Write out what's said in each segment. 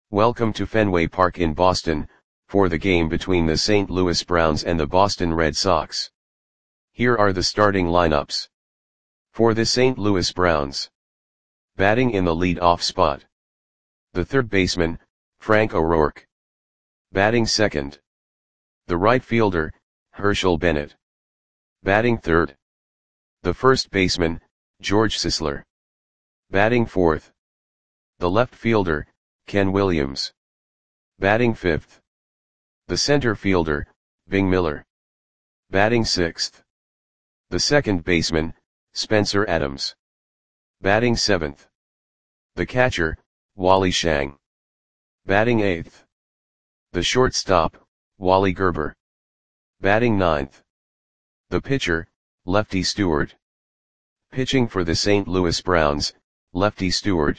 Welcome to Fenway Park in Boston, for the game between the St. Louis Browns and the Boston Red Sox. Here are the starting lineups. For the St. Louis Browns. Batting in the lead-off spot. The third baseman, Frank O'Rourke. Batting second. The right fielder, Herschel Bennett. Batting third. The first baseman, George Sisler. Batting fourth. The left fielder, Ken Williams. Batting fifth. The center fielder, Bing Miller. Batting sixth. The second baseman, Spencer Adams. Batting seventh. The catcher, Wally Shang. Batting eighth. The shortstop, Wally Gerber. Batting ninth. The pitcher, Lefty Stewart. Pitching for the St. Louis Browns, Lefty Stewart.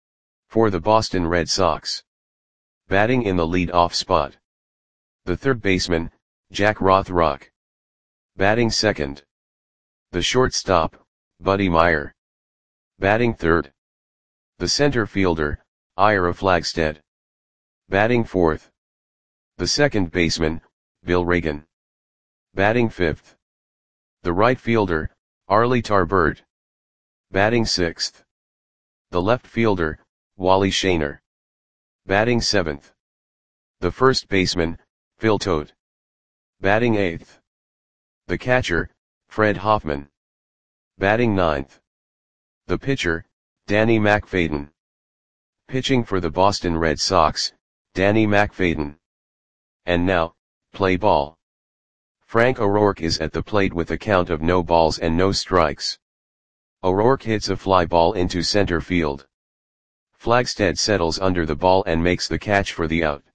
For the Boston Red Sox. Batting in the lead-off spot. The third baseman, Jack Rothrock. Batting second. The shortstop, Buddy Meyer. Batting third. The center fielder, Ira Flagstead. Batting fourth. The second baseman, Bill Reagan. Batting fifth. The right fielder, Arlie Tarbird. Batting sixth. The left fielder, Wally Shaner. Batting seventh. The first baseman, Phil Todt. Batting eighth. The catcher, Fred Hoffman. Batting ninth. The pitcher, Danny McFadden. Pitching for the Boston Red Sox, Danny McFadden. And now, play ball. Frank O'Rourke is at the plate with a count of no balls and no strikes. O'Rourke hits a fly ball into center field. Flagstead settles under the ball and makes the catch for the out.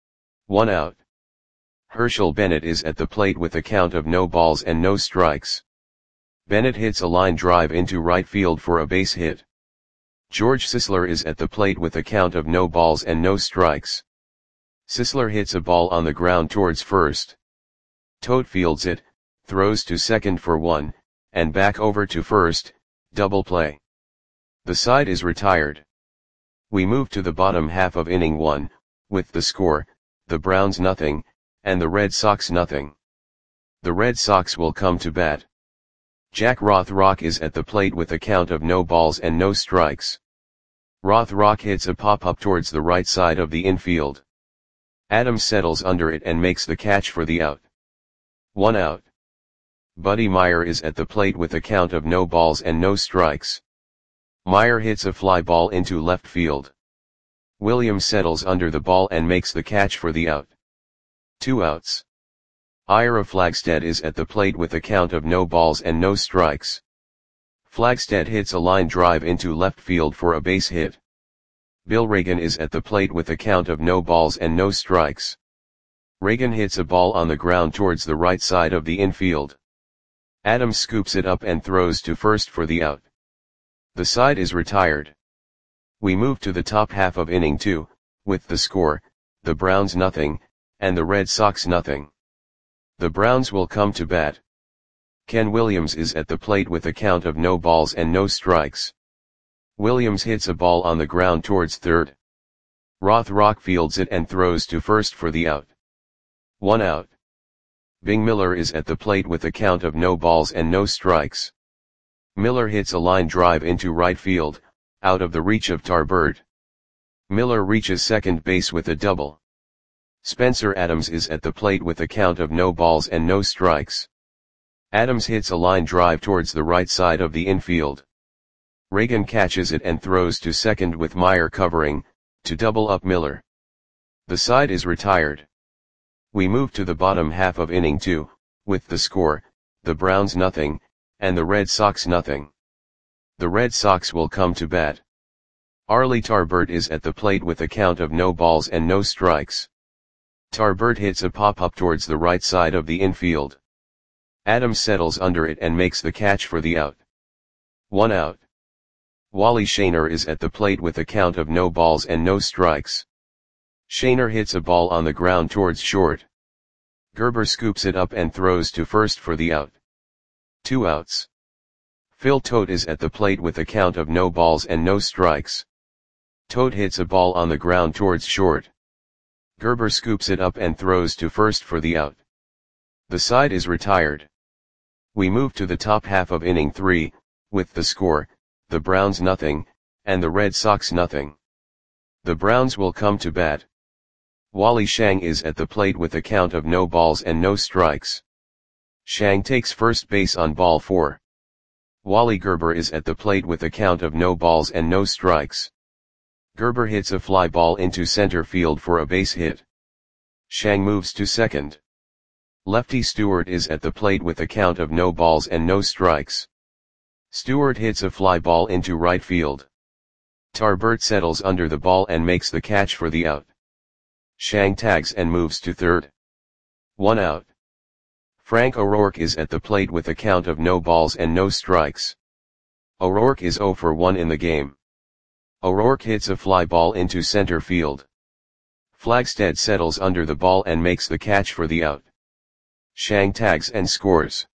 1 out. Herschel Bennett is at the plate with a count of no balls and no strikes. Bennett hits a line drive into right field for a base hit. George Sisler is at the plate with a count of no balls and no strikes. Sisler hits a ball on the ground towards first. Todt fields it, throws to second for 1, and back over to first, double play. The side is retired. We move to the bottom half of inning 1, with the score, the Browns nothing, and the Red Sox nothing. The Red Sox will come to bat. Jack Rothrock is at the plate with a count of no balls and no strikes. Rothrock hits a pop-up towards the right side of the infield. Adams settles under it and makes the catch for the out. 1 out. Buddy Meyer is at the plate with a count of no balls and no strikes. Meyer hits a fly ball into left field. Williams settles under the ball and makes the catch for the out. 2 outs. Ira Flagstead is at the plate with a count of no balls and no strikes. Flagstead hits a line drive into left field for a base hit. Bill Reagan is at the plate with a count of no balls and no strikes. Reagan hits a ball on the ground towards the right side of the infield. Adams scoops it up and throws to first for the out. The side is retired. We move to the top half of inning 2, with the score, the Browns nothing, and the Red Sox nothing. The Browns will come to bat. Ken Williams is at the plate with a count of no balls and no strikes. Williams hits a ball on the ground towards third. Rothrock fields it and throws to first for the out. 1 out. Bing Miller is at the plate with a count of no balls and no strikes. Miller hits a line drive into right field, out of the reach of Tarbird. Miller reaches second base with a double. Spencer Adams is at the plate with a count of no balls and no strikes. Adams hits a line drive towards the right side of the infield. Reagan catches it and throws to second with Meyer covering, to double up Miller. The side is retired. We move to the bottom half of inning 2, with the score, the Browns nothing, and the Red Sox nothing. The Red Sox will come to bat. Arlie Tarbird is at the plate with a count of no balls and no strikes. Tarbird hits a pop-up towards the right side of the infield. Adams settles under it and makes the catch for the out. 1 out. Wally Shaner is at the plate with a count of no balls and no strikes. Shaner hits a ball on the ground towards short. Gerber scoops it up and throws to first for the out. 2 outs. Phil Todt is at the plate with a count of no balls and no strikes. Toad hits a ball on the ground towards short. Gerber scoops it up and throws to first for the out. The side is retired. We move to the top half of inning 3, with the score, the Browns nothing, and the Red Sox nothing. The Browns will come to bat. Wally Shang is at the plate with a count of no balls and no strikes. Shang takes first base on ball 4. Wally Gerber is at the plate with a count of no balls and no strikes. Gerber hits a fly ball into center field for a base hit. Shang moves to second. Lefty Stewart is at the plate with a count of no balls and no strikes. Stewart hits a fly ball into right field. Tarbert settles under the ball and makes the catch for the out. Shang tags and moves to third. 1 out. Frank O'Rourke is at the plate with a count of no balls and no strikes. O'Rourke is 0 for 1 in the game. O'Rourke hits a fly ball into center field. Flagstead settles under the ball and makes the catch for the out. Shang tags and scores.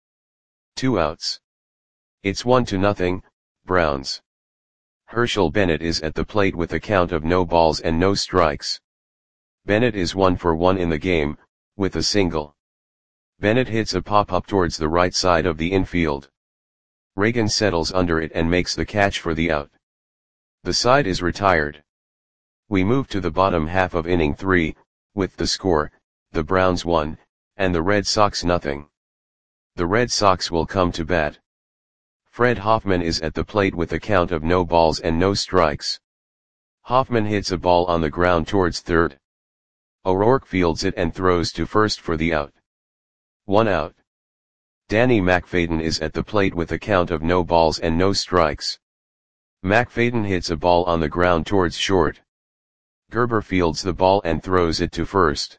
2 outs. It's 1-0, Browns. Herschel Bennett is at the plate with a count of no balls and no strikes. Bennett is 1 for 1 in the game, with a single. Bennett hits a pop-up towards the right side of the infield. Reagan settles under it and makes the catch for the out. The side is retired. We move to the bottom half of inning 3, with the score, the Browns 1, and the Red Sox nothing. The Red Sox will come to bat. Fred Hoffman is at the plate with a count of no balls and no strikes. Hoffman hits a ball on the ground towards third. O'Rourke fields it and throws to first for the out. 1 out. Danny McFadden is at the plate with a count of no balls and no strikes. McFadden hits a ball on the ground towards short. Gerber fields the ball and throws it to first.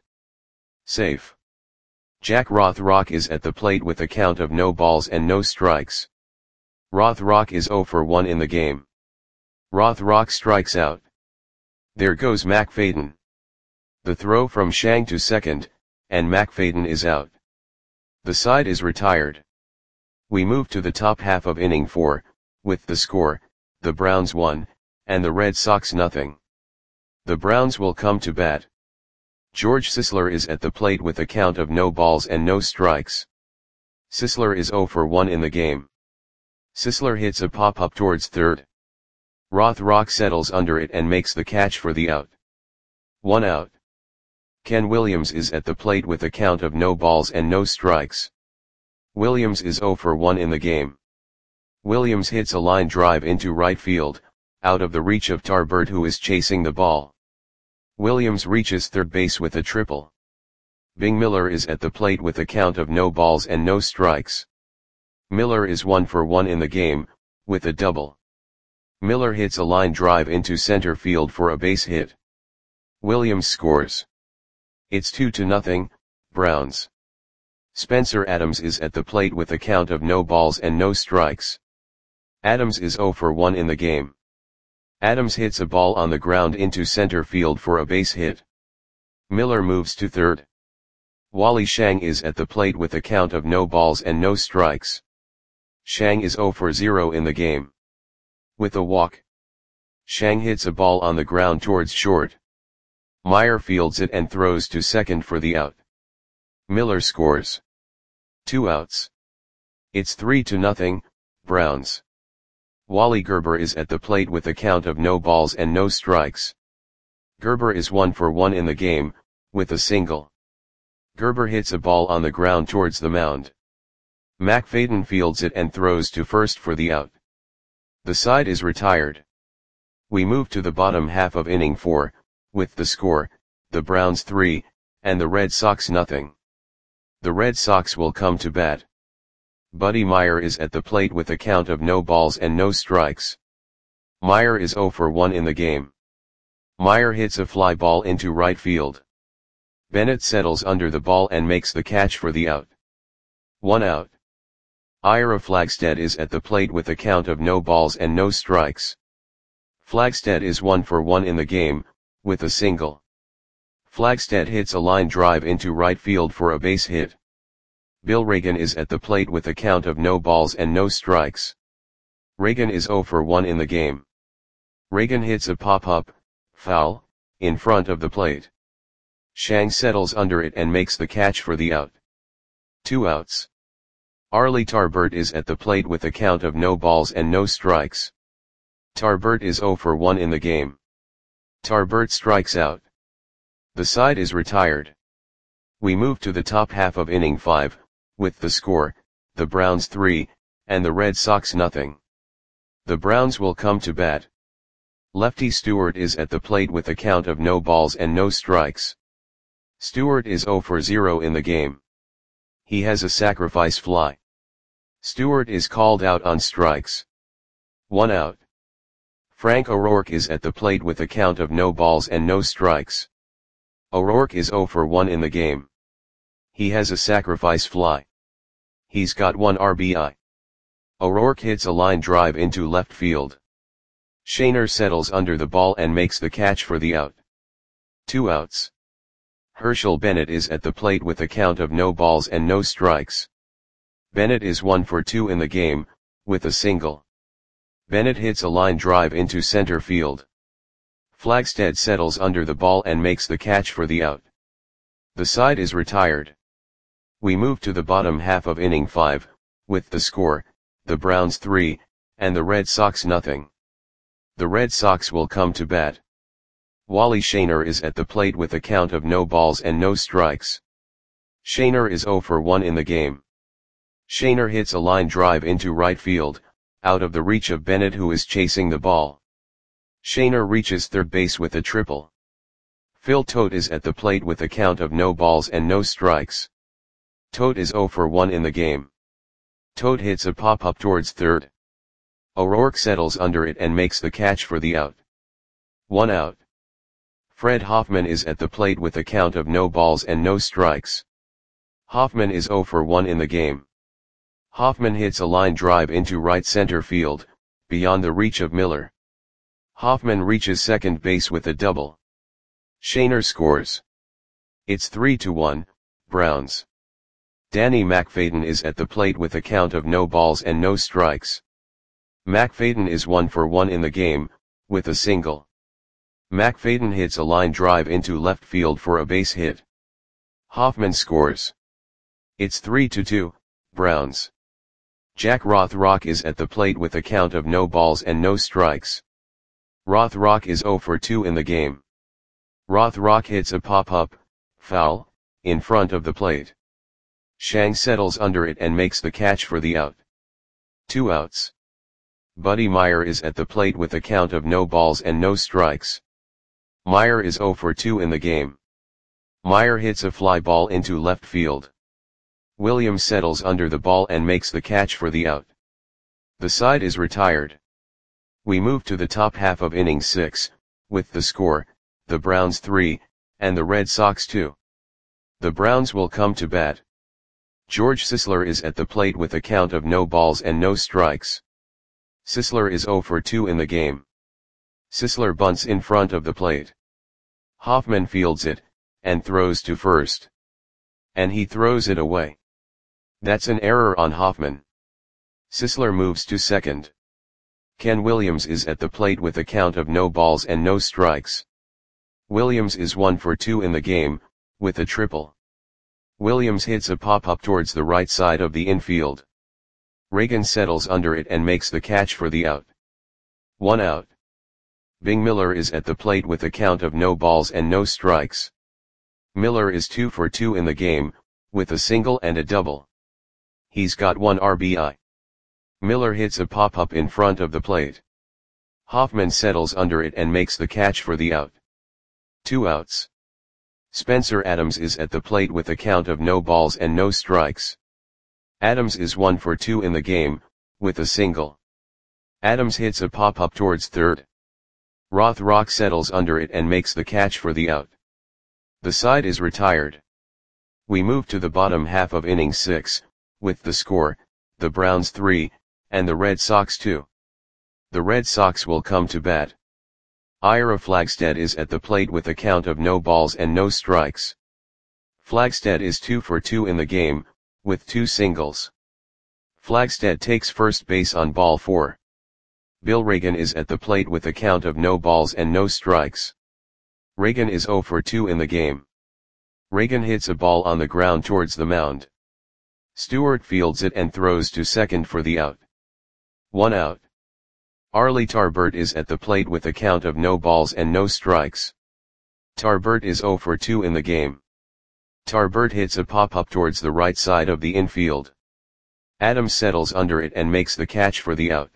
Safe. Jack Rothrock is at the plate with a count of no balls and no strikes. Rothrock is 0 for 1 in the game. Rothrock strikes out. There goes McFadden. The throw from Shang to second, and McFadden is out. The side is retired. We move to the top half of inning 4, with the score, the Browns 1, and the Red Sox nothing. The Browns will come to bat. George Sisler is at the plate with a count of no balls and no strikes. Sisler is 0 for 1 in the game. Sisler hits a pop-up towards third. Rothrock settles under it and makes the catch for the out. 1 out. Ken Williams is at the plate with a count of no balls and no strikes. Williams is 0 for 1 in the game. Williams hits a line drive into right field, out of the reach of Tarbert who is chasing the ball. Williams reaches third base with a triple. Bing Miller is at the plate with a count of no balls and no strikes. Miller is 1 for 1 in the game, with a double. Miller hits a line drive into center field for a base hit. Williams scores. It's 2-0, Browns. Spencer Adams is at the plate with a count of no balls and no strikes. Adams is 0 for 1 in the game. Adams hits a ball on the ground into center field for a base hit. Miller moves to third. Wally Shang is at the plate with a count of no balls and no strikes. Shang is 0 for 0 in the game. With a walk. Shang hits a ball on the ground towards short. Meyer fields it and throws to second for the out. Miller scores. 2 outs. It's 3-0, Browns. Wally Gerber is at the plate with a count of no balls and no strikes. Gerber is 1 for 1 in the game, with a single. Gerber hits a ball on the ground towards the mound. McFadden fields it and throws to first for the out. The side is retired. We move to the bottom half of inning 4, with the score, the Browns 3, and the Red Sox nothing. The Red Sox will come to bat. Buddy Meyer is at the plate with a count of no balls and no strikes. Meyer is 0 for 1 in the game. Meyer hits a fly ball into right field. Bennett settles under the ball and makes the catch for the out. 1 out. Ira Flagstead is at the plate with a count of no balls and no strikes. Flagstead is 1 for 1 in the game, with a single. Flagstead hits a line drive into right field for a base hit. Bill Reagan is at the plate with a count of no balls and no strikes. Reagan is 0 for 1 in the game. Reagan hits a pop-up, foul, in front of the plate. Shang settles under it and makes the catch for the out. 2 outs. Arlie Tarbert is at the plate with a count of no balls and no strikes. Tarbert is 0 for 1 in the game. Tarbert strikes out. The side is retired. We move to the top half of inning 5, with the score, the Browns 3, and the Red Sox nothing. The Browns will come to bat. Lefty Stewart is at the plate with a count of no balls and no strikes. Stewart is 0 for 0 in the game. He has a sacrifice fly. Stewart is called out on strikes. 1 out. Frank O'Rourke is at the plate with a count of no balls and no strikes. O'Rourke is 0 for 1 in the game. He has a sacrifice fly. He's got 1 RBI. O'Rourke hits a line drive into left field. Shaner settles under the ball and makes the catch for the out. 2 outs. Herschel Bennett is at the plate with a count of no balls and no strikes. Bennett is 1 for 2 in the game, with a single. Bennett hits a line drive into center field. Flagstead settles under the ball and makes the catch for the out. The side is retired. We move to the bottom half of inning 5, with the score, the Browns 3, and the Red Sox nothing. The Red Sox will come to bat. Wally Shaner is at the plate with a count of no balls and no strikes. Shaner is 0 for 1 in the game. Shaner hits a line drive into right field, out of the reach of Bennett who is chasing the ball. Shaner reaches third base with a triple. Phil Tote is at the plate with a count of no balls and no strikes. Tote is 0 for 1 in the game. Tote hits a pop-up towards third. O'Rourke settles under it and makes the catch for the out. 1 out. Fred Hoffman is at the plate with a count of no balls and no strikes. Hoffman is 0 for 1 in the game. Hoffman hits a line drive into right center field, beyond the reach of Miller. Hoffman reaches second base with a double. Shaner scores. It's 3-1, Browns. Danny McFadden is at the plate with a count of no balls and no strikes. McFadden is 1 for 1 in the game, with a single. McFadden hits a line drive into left field for a base hit. Hoffman scores. It's 3-2, Browns. Jack Rothrock is at the plate with a count of no balls and no strikes. Rothrock is 0 for 2 in the game. Rothrock hits a pop-up, foul, in front of the plate. Shang settles under it and makes the catch for the out. 2 outs. Buddy Meyer is at the plate with a count of no balls and no strikes. Meyer is 0 for 2 in the game. Meyer hits a fly ball into left field. Williams settles under the ball and makes the catch for the out. The side is retired. We move to the top half of inning 6, with the score, the Browns 3, and the Red Sox 2. The Browns will come to bat. George Sisler is at the plate with a count of no balls and no strikes. Sisler is 0 for 2 in the game. Sisler bunts in front of the plate. Hoffman fields it, and throws to first. And he throws it away. That's an error on Hoffman. Sisler moves to second. Ken Williams is at the plate with a count of no balls and no strikes. Williams is 1 for 2 in the game, with a triple. Williams hits a pop-up towards the right side of the infield. Reagan settles under it and makes the catch for the out. 1 out. Bing Miller is at the plate with a count of no balls and no strikes. Miller is 2 for 2 in the game, with a single and a double. He's got 1 RBI. Miller hits a pop-up in front of the plate. Hoffman settles under it and makes the catch for the out. 2 outs. Spencer Adams is at the plate with a count of no balls and no strikes. Adams is 1 for 2 in the game, with a single. Adams hits a pop-up towards third. Rothrock settles under it and makes the catch for the out. The side is retired. We move to the bottom half of inning 6, with the score, the Browns 3, and the Red Sox 2. The Red Sox will come to bat. Ira Flagstead is at the plate with a count of no balls and no strikes. Flagstead is 2 for 2 in the game, with 2 singles. Flagstead takes first base on ball 4. Bill Reagan is at the plate with a count of no balls and no strikes. Reagan is 0 for 2 in the game. Reagan hits a ball on the ground towards the mound. Stewart fields it and throws to second for the out. 1 out. Arlie Tarbert is at the plate with a count of no balls and no strikes. Tarbert is 0 for 2 in the game. Tarbert hits a pop-up towards the right side of the infield. Adams settles under it and makes the catch for the out.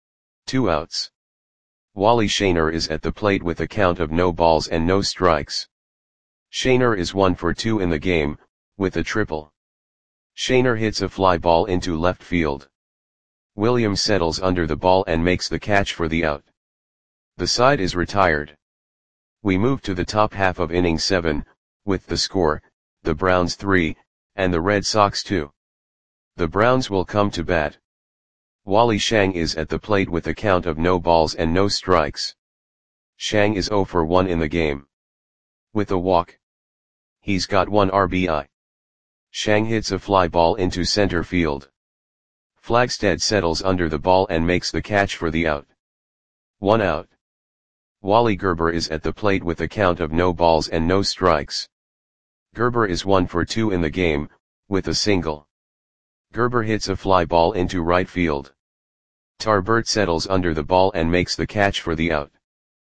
2 outs. Wally Shaner is at the plate with a count of no balls and no strikes. Shaner is 1 for 2 in the game, with a triple. Shaner hits a fly ball into left field. Williams settles under the ball and makes the catch for the out. The side is retired. We move to the top half of inning 7, with the score, the Browns 3, and the Red Sox 2. The Browns will come to bat. Wally Shang is at the plate with a count of no balls and no strikes. Shang is 0 for 1 in the game. With a walk. He's got 1 RBI. Shang hits a fly ball into center field. Flagstead settles under the ball and makes the catch for the out. 1 out. Wally Gerber is at the plate with a count of no balls and no strikes. Gerber is 1 for 2 in the game, with a single. Gerber hits a fly ball into right field. Tarbert settles under the ball and makes the catch for the out.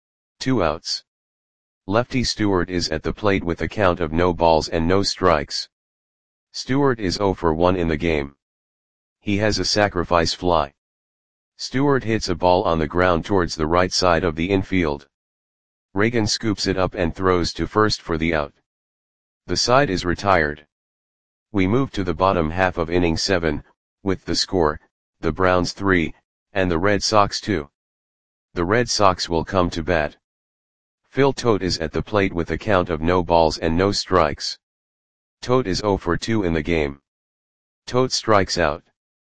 2 outs. Lefty Stewart is at the plate with a count of no balls and no strikes. Stewart is 0 for 1 in the game. He has a sacrifice fly. Stewart hits a ball on the ground towards the right side of the infield. Reagan scoops it up and throws to first for the out. The side is retired. We move to the bottom half of inning 7, with the score, the Browns 3, and the Red Sox 2. The Red Sox will come to bat. Phil Tote is at the plate with a count of no balls and no strikes. Tote is 0 for 2 in the game. Tote strikes out.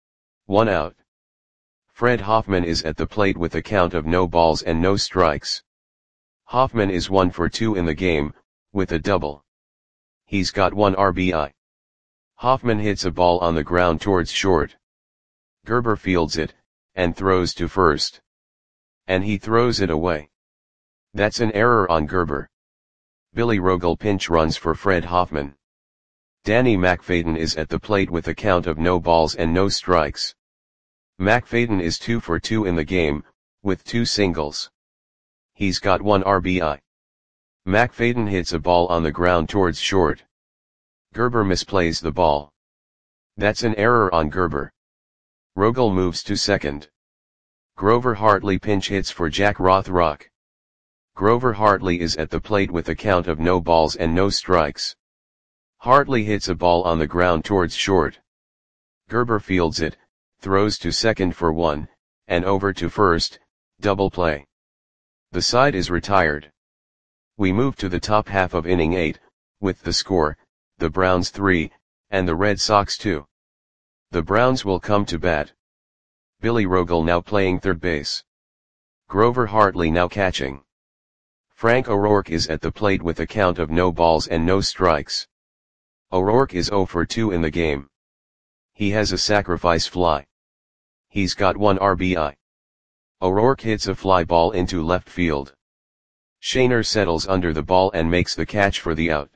1 out. Fred Hoffman is at the plate with a count of no balls and no strikes. Hoffman is 1 for 2 in the game, with a double. He's got 1 RBI. Hoffman hits a ball on the ground towards short. Gerber fields it, and throws to first. And he throws it away. That's an error on Gerber. Billy Rogel pinch runs for Fred Hoffman. Danny McFadden is at the plate with a count of no balls and no strikes. McFadden is 2 for 2 in the game, with 2 singles. He's got 1 RBI. McFadden hits a ball on the ground towards short. Gerber misplays the ball. That's an error on Gerber. Rogel moves to second. Grover Hartley pinch hits for Jack Rothrock. Grover Hartley is at the plate with a count of no balls and no strikes. Hartley hits a ball on the ground towards short. Gerber fields it, throws to second for 1, and over to first, double play. The side is retired. We move to the top half of inning 8, with the score, the Browns 3, and the Red Sox 2. The Browns will come to bat. Billy Rogel now playing third base. Grover Hartley now catching. Frank O'Rourke is at the plate with a count of no balls and no strikes. O'Rourke is 0 for 2 in the game. He has a sacrifice fly. He's got 1 RBI. O'Rourke hits a fly ball into left field. Shaner settles under the ball and makes the catch for the out.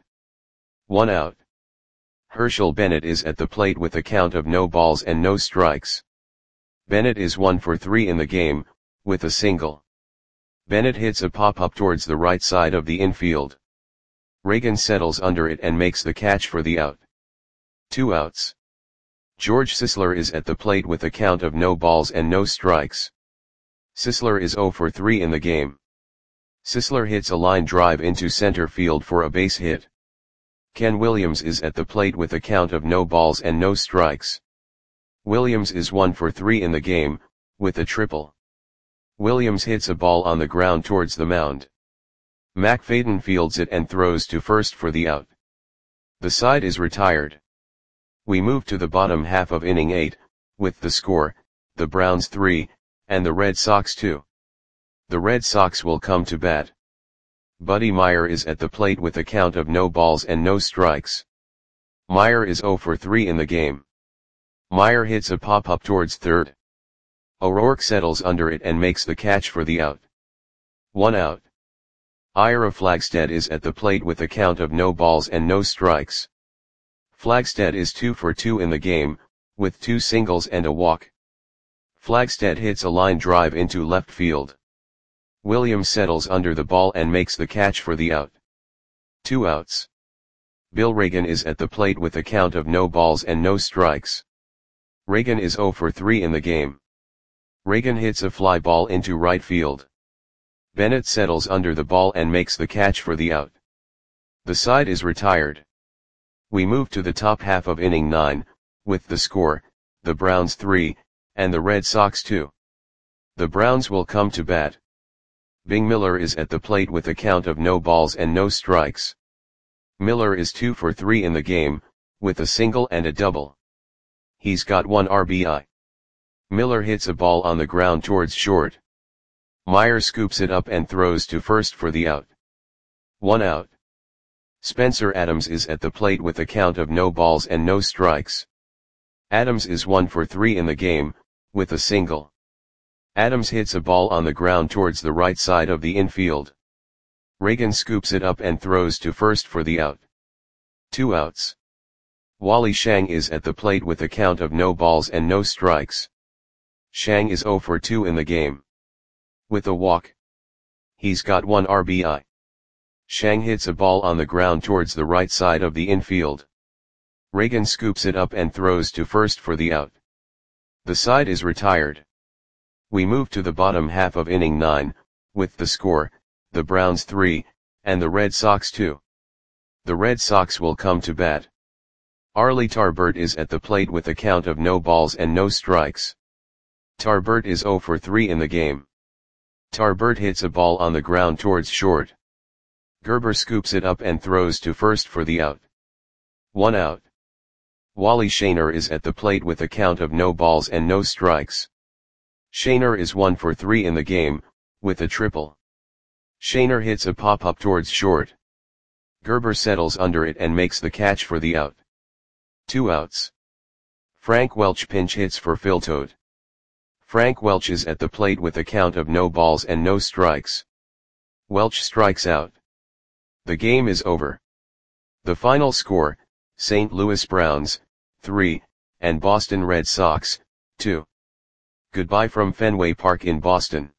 1 out. Herschel Bennett is at the plate with a count of no balls and no strikes. Bennett is 1 for 3 in the game, with a single. Bennett hits a pop-up towards the right side of the infield. Reagan settles under it and makes the catch for the out. 2 outs. George Sisler is at the plate with a count of no balls and no strikes. Sisler is 0 for 3 in the game. Sisler hits a line drive into center field for a base hit. Ken Williams is at the plate with a count of no balls and no strikes. Williams is 1 for 3 in the game, with a triple. Williams hits a ball on the ground towards the mound. McFadden fields it and throws to first for the out. The side is retired. We move to the bottom half of inning 8, with the score, the Browns 3, and the Red Sox 2. The Red Sox will come to bat. Buddy Meyer is at the plate with a count of no balls and no strikes. Meyer is 0 for 3 in the game. Meyer hits a pop-up towards third. O'Rourke settles under it and makes the catch for the out. 1 out. Ira Flagstead is at the plate with a count of no balls and no strikes. Flagstead is 2 for 2 in the game, with 2 singles and a walk. Flagstead hits a line drive into left field. Williams settles under the ball and makes the catch for the out. 2 outs. Bill Reagan is at the plate with a count of no balls and no strikes. Reagan is 0 for 3 in the game. Reagan hits a fly ball into right field. Bennett settles under the ball and makes the catch for the out. The side is retired. We move to the top half of inning 9, with the score, the Browns 3, and the Red Sox 2. The Browns will come to bat. Bing Miller is at the plate with a count of no balls and no strikes. Miller is 2 for 3 in the game, with a single and a double. He's got 1 RBI. Miller hits a ball on the ground towards short. Meyer scoops it up and throws to first for the out. 1 out. Spencer Adams is at the plate with a count of no balls and no strikes. Adams is 1 for 3 in the game, with a single. Adams hits a ball on the ground towards the right side of the infield. Reagan scoops it up and throws to first for the out. 2 outs. Wally Shang is at the plate with a count of no balls and no strikes. Shang is 0 for 2 in the game. With a walk. He's got 1 RBI. Shang hits a ball on the ground towards the right side of the infield. Reagan scoops it up and throws to first for the out. The side is retired. We move to the bottom half of inning 9, with the score, the Browns 3, and the Red Sox 2. The Red Sox will come to bat. Arlie Tarbert is at the plate with a count of no balls and no strikes. Tarbert is 0 for 3 in the game. Tarbert hits a ball on the ground towards short. Gerber scoops it up and throws to first for the out. 1 out. Wally Shaner is at the plate with a count of no balls and no strikes. Shaner is 1 for 3 in the game, with a triple. Shaner hits a pop-up towards short. Gerber settles under it and makes the catch for the out. 2 outs. Frank Welch pinch hits for Phil Todt. Frank Welch is at the plate with a count of no balls and no strikes. Welch strikes out. The game is over. The final score, St. Louis Browns, 3, and Boston Red Sox, 2. Goodbye from Fenway Park in Boston.